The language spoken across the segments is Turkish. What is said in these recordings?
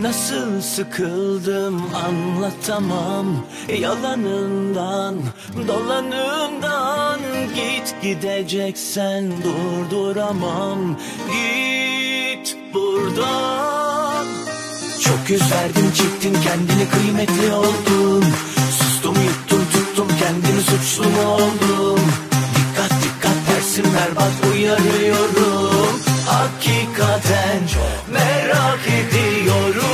Nasıl sıkıldım anlatamam, yalanından dolanından. Git gideceksen durduramam, git buradan. Çok yüz verdin çektin kendini, kıymetli oldun. Sustum yuttum tuttum kendimi, suçlu mu oldum? Dikkat dikkat tersim berbat, uyarıyorum. Hakikaten merak ediyorum.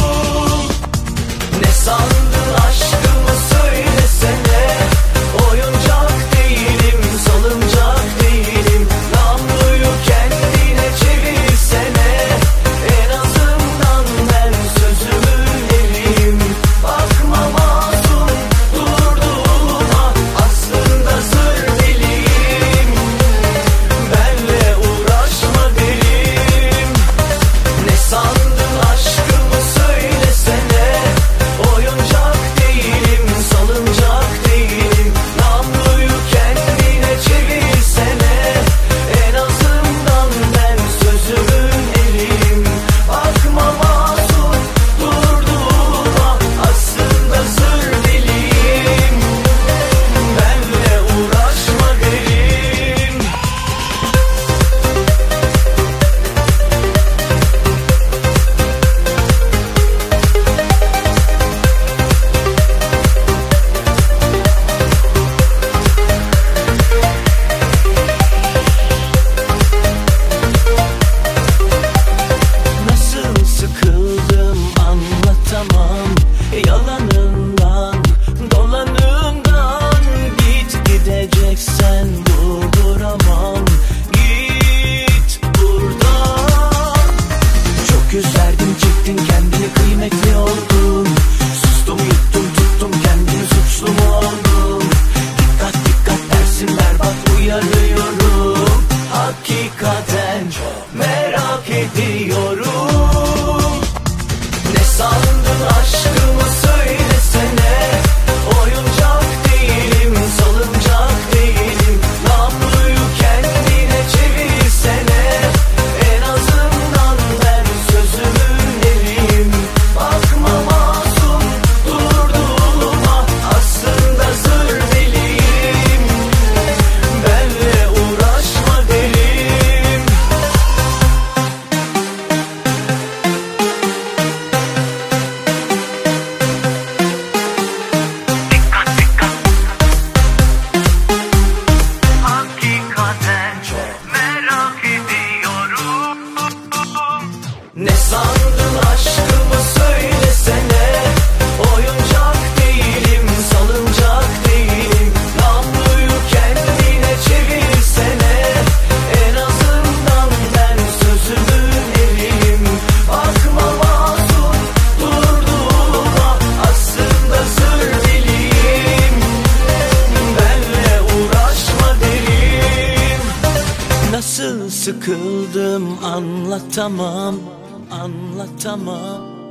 Ne sandın aşkımı söylesene. Oyuncak değilim, salıncak değilim. Namluyu kendine çevirsene. En azından ben sözümün eriyim. Bakma masum durduğuma, aslında sır deliyim. Benle uğraşma derim. Ne sandın aşkımı söylesene. Oyuncak değilim, salıncak değilim. Namluyu kendine çevirsene. En azından ben sözümün eriyim. Bakma masum durduğuma, aslında sır deliyim. Benle uğraşma derim. Nasıl sıkıldım anlatamam, yalanından dolanından. Git gideceksen durduramam, git buradan. Çok yüz verdin çektin kendini, kıymetli oldun. Sustum yuttum tuttum kendimi, suçlu mu oldum? Dikkat dikkat dersin berbat, uyarıyorum. Hakikaten merak ediyorum. Ne sandın aşkımı söylesene. Oyuncak değilim, salıncak değilim. Namluyu kendine çevirsene. En azından ben sözümün eriyim. Bakma masum durduğuma, aslında sır deliyim. Benle uğraşma derim. Hakikaten merak ediyorum. Ne sandın aşkımı söylesene. Oyuncak değilim, salıncak değilim. Namluyu kendine çevirsene. En azından ben sözümün eriyim. Bakma masum durduğuma, aslında sır deliyim. Benle uğraşma derim. Nasıl sıkıldım anlatamam, anlatamam.